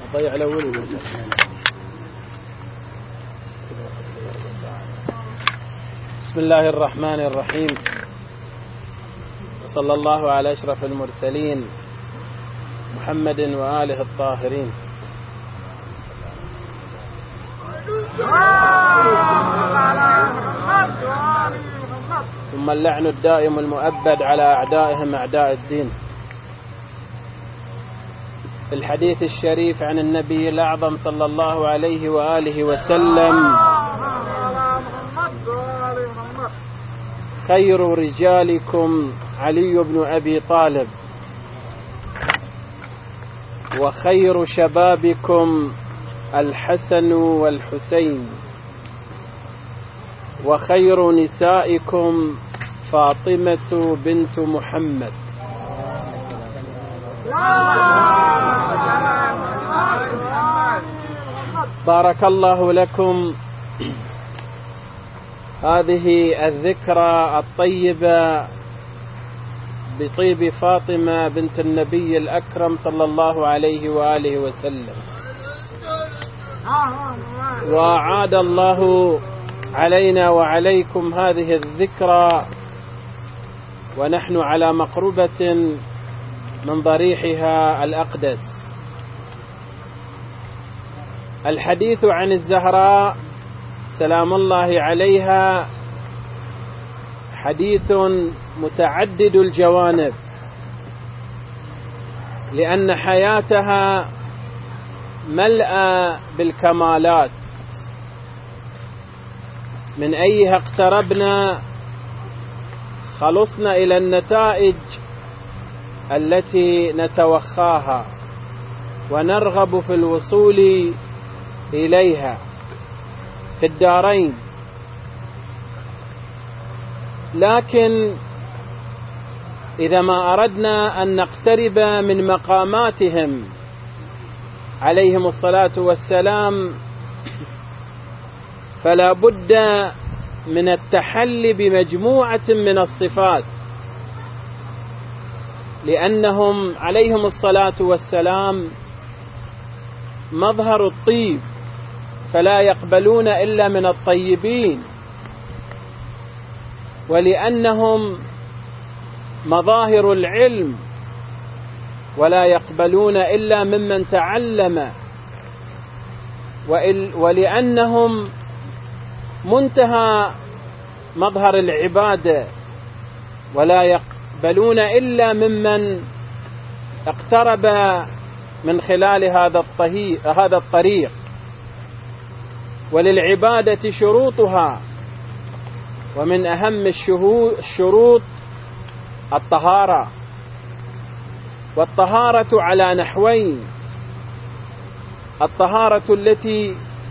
ضيع الأول. بسم الله الرحمن الرحيم، صلى الله على أشرف المرسلين محمد وآله الطاهرين. ثم اللعن الدائم المؤبد على أعدائهم أعداء الدين. الحديث الشريف عن النبي الأعظم صلى الله عليه وآله وسلم: خير رجالكم علي بن أبي طالب، وخير شبابكم الحسن والحسين، وخير نسائكم فاطمة بنت محمد. بارك الله لكم هذه الذكرى الطيبة بطيب فاطمة بنت النبي الأكرم صلى الله عليه وآله وسلم، وأعاد الله علينا وعليكم هذه الذكرى ونحن على مقربة من ضريحها الأقدس. الحديث عن الزهراء سلام الله عليها حديث متعدد الجوانب، لأن حياتها ملأى بالكمالات، من أيها اقتربنا خلصنا إلى النتائج التي نتوخاها ونرغب في الوصول إليها في الدارين. لكن إذا ما أردنا أن نقترب من مقاماتهم عليهم الصلاة والسلام فلا بد من التحلي بمجموعة من الصفات، لأنهم عليهم الصلاة والسلام مظهر الطيب، فلا يقبلون إلا من الطيبين، ولأنهم مظاهر العلم ولا يقبلون إلا ممن تعلم، ولأنهم منتهى مظهر العبادة ولا يقبلون إلا ممن اقترب من خلال هذا الطريق. وللعبادة شروطها، ومن أهم الشروط الطهارة، والطهارة على نحوين: الطهارة التي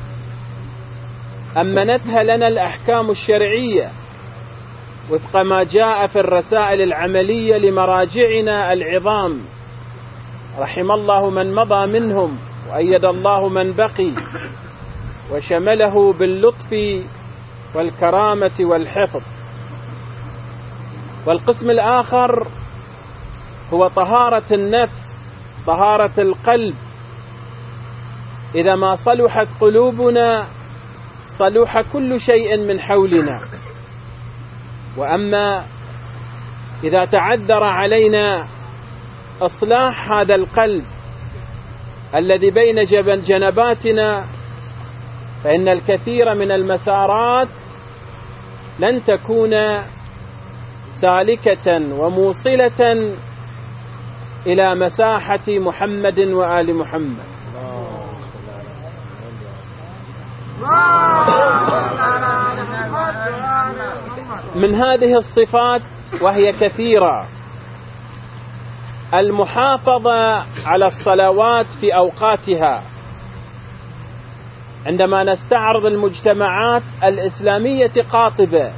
أمنتها لنا الأحكام الشرعية وفق ما جاء في الرسائل العملية لمراجعنا العظام، رحم الله من مضى منهم وأيد الله من بقي وشمله باللطف والكرامة والحفظ. والقسم الآخر هو طهارة النفس، طهارة القلب. إذا ما صلحت قلوبنا صلح كل شيء من حولنا. وأما إذا تعذر علينا إصلاح هذا القلب الذي بين جنباتنا فإن الكثير من المسارات لن تكون سالكة وموصلة إلى مساحة محمد وآل محمد. من هذه الصفات وهي كثيرة: المحافظة على الصلوات في أوقاتها. عندما نستعرض المجتمعات الإسلامية قاطبة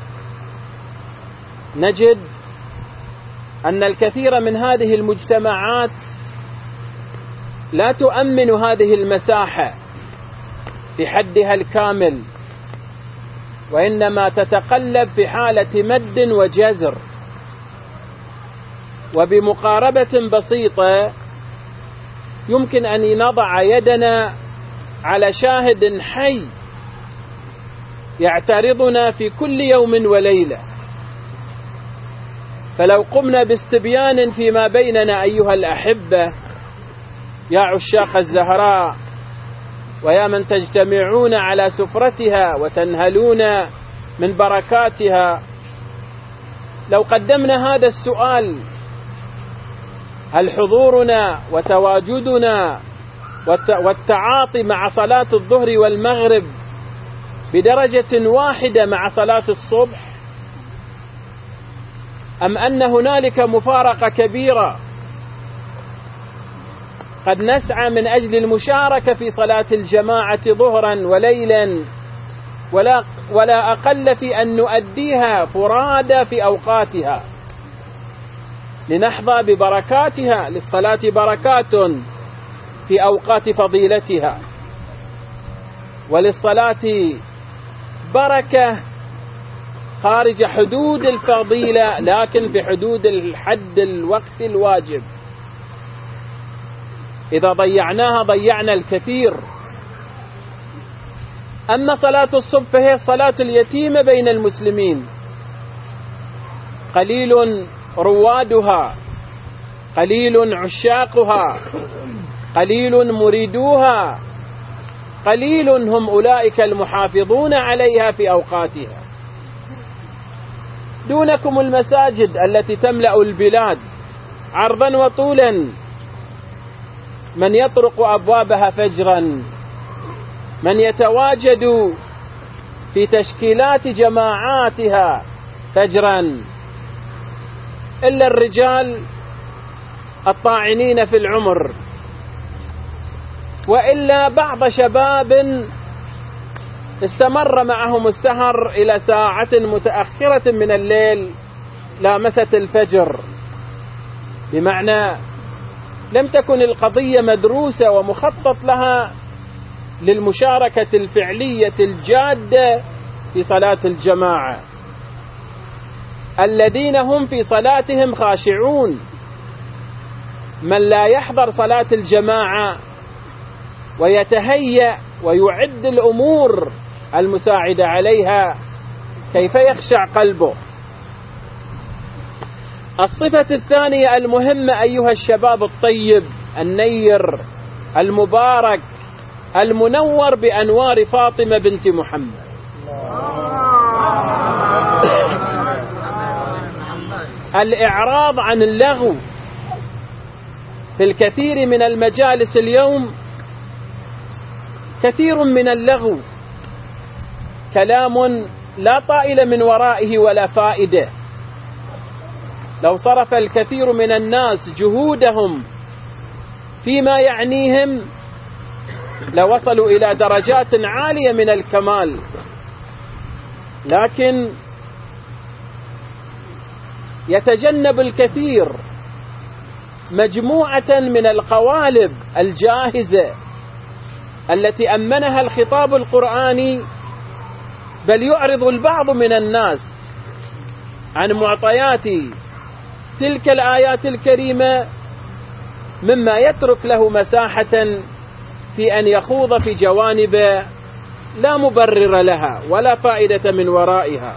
نجد أن الكثير من هذه المجتمعات لا تؤمن هذه المساحة في حدها الكامل، وإنما تتقلب في حالة مد وجزر. وبمقاربة بسيطة يمكن أن نضع يدنا على شاهد حي يعترضنا في كل يوم وليلة. فلو قمنا باستبيان فيما بيننا أيها الأحبة يا عشاق الزهراء، ويا من تجتمعون على سفرتها وتنهلون من بركاتها، لو قدمنا هذا السؤال: هل حضورنا وتواجدنا والتعاطي مع صلاة الظهر والمغرب بدرجة واحدة مع صلاة الصبح، أم أن هنالك مفارقة كبيرة؟ قد نسعى من أجل المشاركة في صلاة الجماعة ظهرا وليلا، ولا أقل في أن نؤديها فرادى في أوقاتها لنحظى ببركاتها. للصلاة بركات في أوقات فضيلتها، وللصلاة بركة خارج حدود الفضيلة لكن في حدود الحد الوقت الواجب. إذا ضيعناها ضيعنا الكثير. أما صلاة الصبح فهي الصلاة اليتيمة بين المسلمين، قليل روادها، قليل عشاقها، قليل مريدوها، قليل هم أولئك المحافظون عليها في أوقاتها. دونكم المساجد التي تملأ البلاد عرضا وطولا، من يطرق أبوابها فجرا، من يتواجد في تشكيلات جماعاتها فجرا، إلا الرجال الطاعنين في العمر، وإلا بعض شباب استمر معهم السهر إلى ساعة متأخرة من الليل لامست الفجر، بمعنى لم تكن القضية مدروسة ومخطط لها للمشاركة الفعلية الجادة في صلاة الجماعة. الذين هم في صلاتهم خاشعون، من لا يحضر صلاة الجماعة ويتهيأ ويعد الأمور المساعدة عليها كيف يخشع قلبه؟ الصفة الثانية المهمة أيها الشباب الطيب النير المبارك المنور بأنوار فاطمة بنت محمد، الإعراض عن اللغو. في الكثير من المجالس اليوم كثير من اللغو، كلام لا طائل من ورائه ولا فائدة. لو صرف الكثير من الناس جهودهم فيما يعنيهم لوصلوا إلى درجات عالية من الكمال، لكن يتجنب الكثير مجموعة من القوالب الجاهزة التي أمنها الخطاب القرآني، بل يعرض البعض من الناس عن معطيات تلك الآيات الكريمة مما يترك له مساحة في أن يخوض في جوانب لا مبرر لها ولا فائدة من ورائها.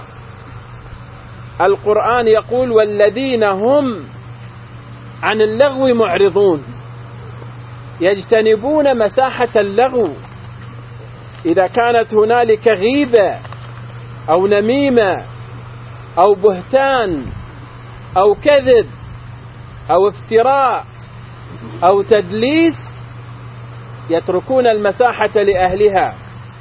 القرآن يقول: والذين هم عن اللغو معرضون، يجتنبون مساحة اللغو. إذا كانت هنالك غيبة أو نميمة أو بهتان أو كذب أو افتراء أو تدليس، يتركون المساحة لأهلها،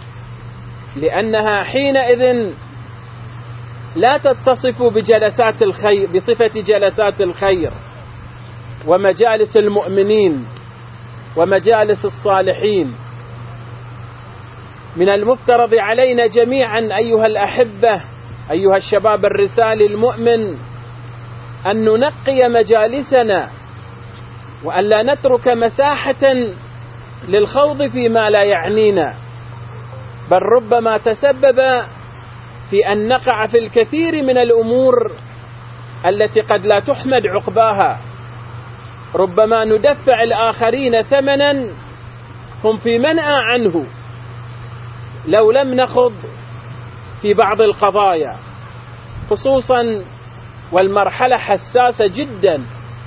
لأنها حينئذ لا تتصف بجلسات الخير، بصفة جلسات الخير ومجالس المؤمنين ومجالس الصالحين. من المفترض علينا جميعا أيها الأحبة، أيها الشباب الرسالي المؤمن، أن ننقي مجالسنا وأن لا نترك مساحة للخوض فيما لا يعنينا، بل ربما تسبب في أن نقع في الكثير من الأمور التي قد لا تحمد عقباها. ربما ندفع الآخرين ثمنا هم في منأى عنه لو لم نخض في بعض القضايا، خصوصا والمرحلة حساسة جدا.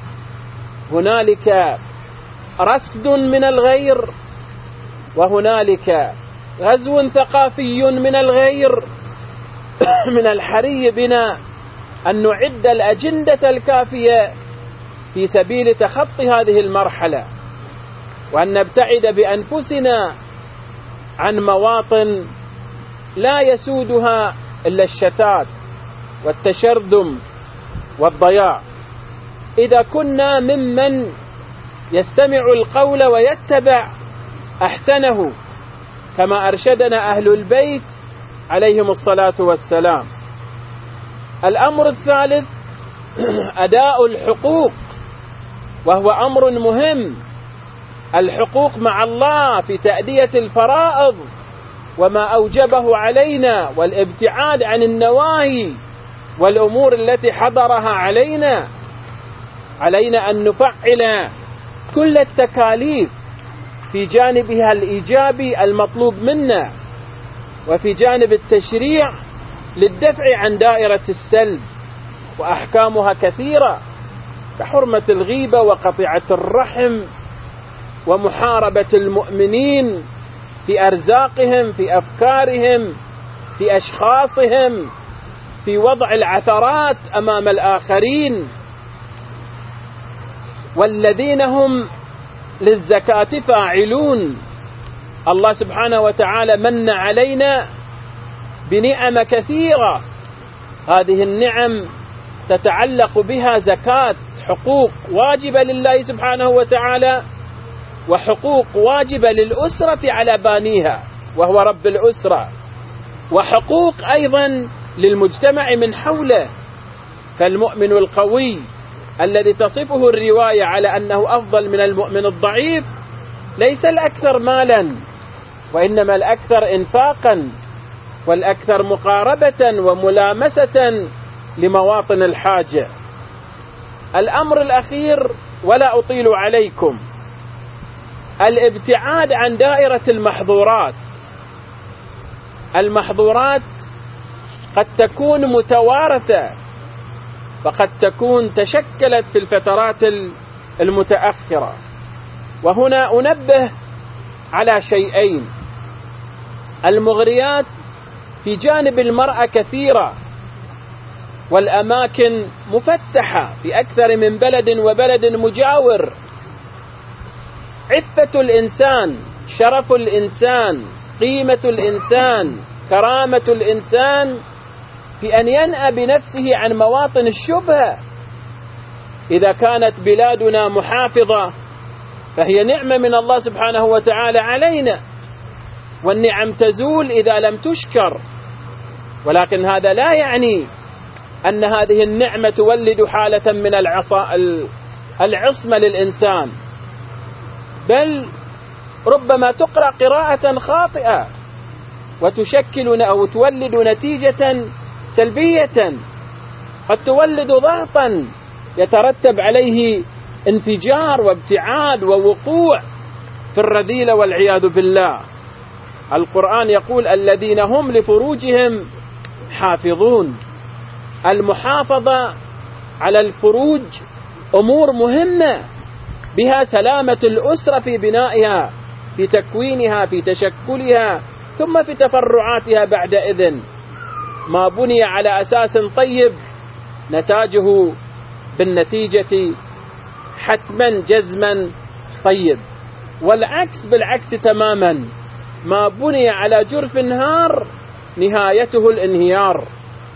هنالك رصد من الغير، وهنالك غزو ثقافي من الغير. من الحري بنا أن نعد الأجندة الكافية في سبيل تخطي هذه المرحلة، وأن نبتعد بأنفسنا عن مواطن لا يسودها إلا الشتات والتشرذم والضياع. إذا كنا ممن يستمع القول ويتبع أحسنه كما أرشدنا أهل البيت عليهم الصلاة والسلام. الأمر الثالث أداء الحقوق، وهو أمر مهم. الحقوق مع الله في تأدية الفرائض وما أوجبه علينا، والابتعاد عن النواهي والأمور التي حضرها علينا. علينا أن نفعل كل التكاليف في جانبها الإيجابي المطلوب منا، وفي جانب التشريع للدفع عن دائرة السلب، وأحكامها كثيرة كحرمة الغيبة وقطيعة الرحم ومحاربة المؤمنين في أرزاقهم، في أفكارهم، في أشخاصهم، في وضع العثرات أمام الآخرين. والذين هم للزكاة فاعلون. الله سبحانه وتعالى من علينا بنعم كثيرة، هذه النعم تتعلق بها زكاة، حقوق واجبة لله سبحانه وتعالى، وحقوق واجبة للأسرة على بانيها وهو رب الأسرة، وحقوق أيضا للمجتمع من حوله. فالمؤمن القوي الذي تصفه الرواية على أنه أفضل من المؤمن الضعيف ليس الأكثر مالا، وإنما الأكثر إنفاقا، والأكثر مقاربة وملامسة لمواطن الحاجة. الأمر الأخير ولا أطيل عليكم، الابتعاد عن دائرة المحظورات. المحظورات قد تكون متوارثة، وقد تكون تشكلت في الفترات المتأخرة. وهنا أنبه على شيئين: المغريات في جانب المرأة كثيرة، والأماكن مفتحة في أكثر من بلد وبلد مجاور. عفة الإنسان، شرف الإنسان، قيمة الإنسان، كرامة الإنسان في أن ينأى بنفسه عن مواطن الشبهة. إذا كانت بلادنا محافظة فهي نعمة من الله سبحانه وتعالى علينا، والنعم تزول إذا لم تشكر. ولكن هذا لا يعني أن هذه النعمة تولد حالة من العصمة للإنسان، بل ربما تقرأ قراءة خاطئة وتشكل أو تولد نتيجة سلبية، قد تولد ضغطا يترتب عليه انفجار وابتعاد ووقوع في الرذيلة والعياذ بالله. القرآن يقول: الذين هم لفروجهم حافظون. المحافظة على الفروج أمور مهمة، بها سلامة الأسرة في بنائها، في تكوينها، في تشكلها، ثم في تفرعاتها بعد إذن. ما بني على أساس طيب نتاجه بالنتيجة حتما جزما طيب، والعكس بالعكس تماما. ما بني على جرف هار نهايته الانهيار.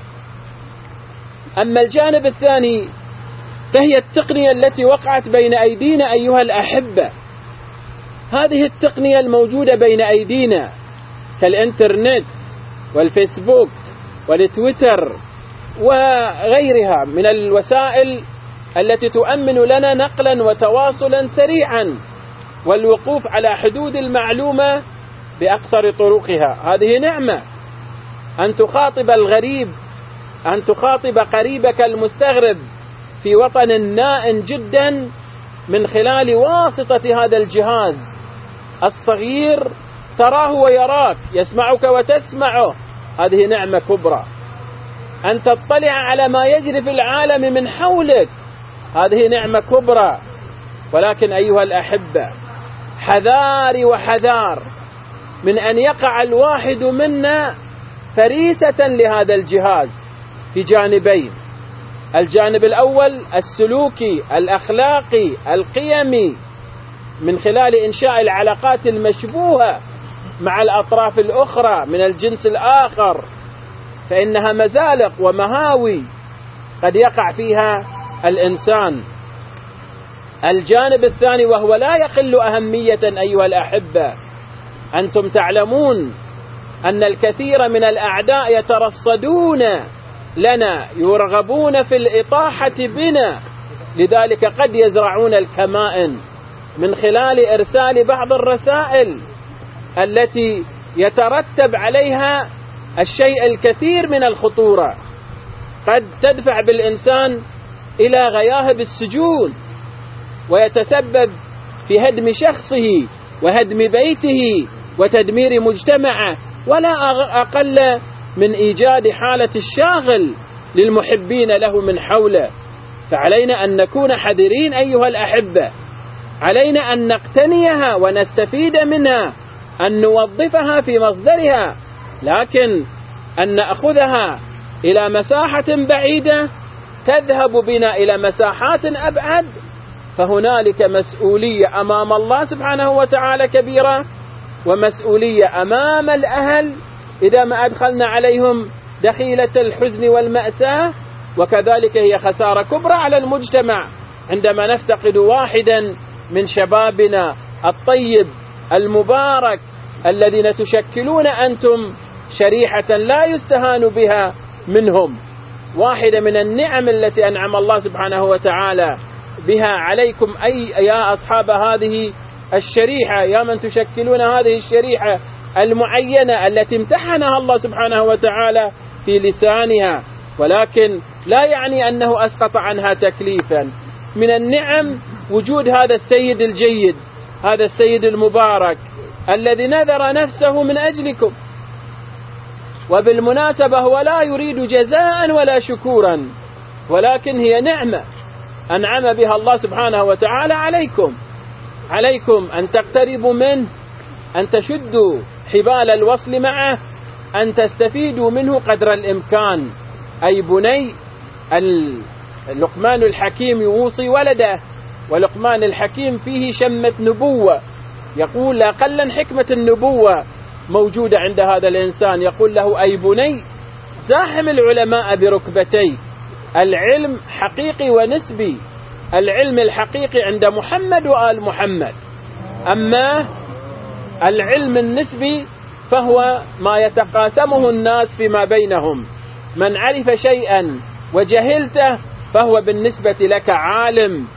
أما الجانب الثاني فهي التقنية التي وقعت بين أيدينا أيها الأحبة. هذه التقنية الموجودة بين أيدينا كالإنترنت والفيسبوك والتويتر وغيرها من الوسائل التي تؤمن لنا نقلا وتواصلا سريعا والوقوف على حدود المعلومة بأقصر طرقها. هذه نعمة. أن تخاطب الغريب، أن تخاطب قريبك المستغرب في وطن نائٍ جدا، من خلال واسطة هذا الجهاز الصغير تراه ويراك، يسمعك وتسمعه، هذه نعمة كبرى. أن تطلع على ما يجري في العالم من حولك، هذه نعمة كبرى. ولكن أيها الأحبة، حذار وحذار من أن يقع الواحد منا فريسة لهذا الجهاز في جانبين: الجانب الأول السلوكي الأخلاقي القيمي، من خلال إنشاء العلاقات المشبوهة مع الأطراف الأخرى من الجنس الآخر، فإنها مزالق ومهاوي قد يقع فيها الإنسان. الجانب الثاني وهو لا يقل أهمية أيها الأحبة، أنتم تعلمون أن الكثير من الأعداء يترصدون لنا، يرغبون في الإطاحة بنا، لذلك قد يزرعون الكمائن من خلال إرسال بعض الرسائل التي يترتب عليها الشيء الكثير من الخطورة، قد تدفع بالإنسان إلى غياهب السجون، ويتسبب في هدم شخصه وهدم بيته وتدمير مجتمعه، ولا أقل من إيجاد حالة الشاغل للمحبين له من حوله. فعلينا أن نكون حذرين أيها الأحبة، علينا أن نقتنيها ونستفيد منها، أن نوظفها في مصدرها، لكن أن نأخذها إلى مساحة بعيدة تذهب بنا إلى مساحات أبعد، فهنالك مسؤولية أمام الله سبحانه وتعالى كبيرة، ومسؤولية أمام الأهل إذا ما أدخلنا عليهم دخيلة الحزن والمأساة، وكذلك هي خسارة كبرى على المجتمع عندما نفتقد واحدا من شبابنا الطيب المبارك الذين تشكلون أنتم شريحة لا يستهان بها منهم. واحدة من النعم التي أنعم الله سبحانه وتعالى بها عليكم يا أصحاب هذه الشريحة، يا من تشكلون هذه الشريحة المعينة التي امتحنها الله سبحانه وتعالى في لسانها، ولكن لا يعني أنه أسقط عنها تكليفا. من النعم وجود هذا السيد الجيد، هذا السيد المبارك الذي نذر نفسه من أجلكم، وبالمناسبة هو لا يريد جزاء ولا شكورا، ولكن هي نعمة أنعم بها الله سبحانه وتعالى عليكم أن تقتربوا منه، أن تشدوا حبال الوصل معه، أن تستفيدوا منه قدر الإمكان. أي بني، لقمان الحكيم يوصي ولده، ولقمان الحكيم فيه شمة نبوة، يقول لا قلا حكمة النبوة موجودة عند هذا الإنسان. يقول له: أي بني، زاحم العلماء بركبتي. العلم حقيقي ونسبي، العلم الحقيقي عند محمد وآل محمد، أما العلم النسبي فهو ما يتقاسمه الناس فيما بينهم. من عرف شيئا وجهلته فهو بالنسبة لك عالم.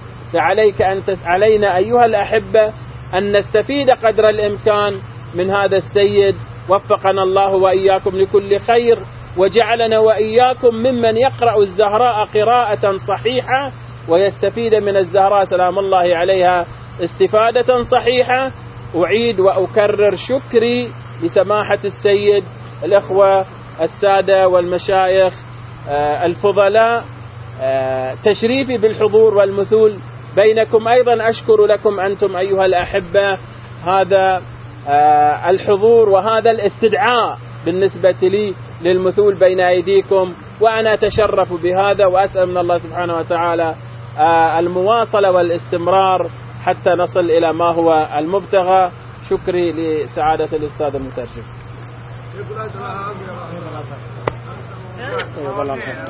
علينا أيها الأحبة أن نستفيد قدر الإمكان من هذا السيد. وفقنا الله وإياكم لكل خير، وجعلنا وإياكم ممن يقرأ الزهراء قراءة صحيحة ويستفيد من الزهراء سلام الله عليها استفادة صحيحة. أعيد وأكرر شكري لسماحة السيد، الأخوة السادة والمشايخ الفضلاء، تشريفي بالحضور والمثول بينكم. أيضا أشكر لكم أنتم أيها الأحبة هذا الحضور وهذا الاستدعاء بالنسبة لي للمثول بين أيديكم، وأنا أتشرف بهذا، وأسأل من الله سبحانه وتعالى المواصلة والاستمرار حتى نصل إلى ما هو المبتغى. شكري لسعادة الأستاذ المترجم.